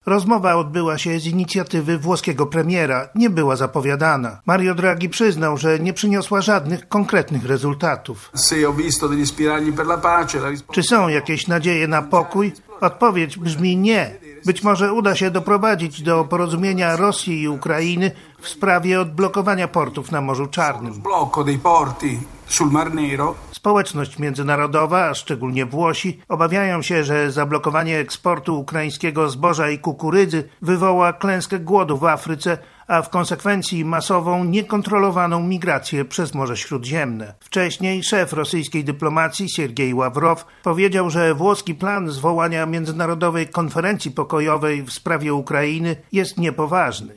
Rozmowa odbyła się z inicjatywy włoskiego premiera, nie była zapowiadana. Mario Draghi przyznał, że nie przyniosła żadnych konkretnych rezultatów. Czy są jakieś nadzieje na pokój? Odpowiedź brzmi nie. Być może uda się doprowadzić do porozumienia Rosji i Ukrainy w sprawie odblokowania portów na Morzu Czarnym. Społeczność międzynarodowa, a szczególnie Włosi, obawiają się, że zablokowanie eksportu ukraińskiego zboża i kukurydzy wywoła klęskę głodu w Afryce, a w konsekwencji masową, niekontrolowaną migrację przez Morze Śródziemne. Wcześniej szef rosyjskiej dyplomacji Siergiej Ławrow powiedział, że włoski plan zwołania międzynarodowej konferencji pokojowej w sprawie Ukrainy jest niepoważny.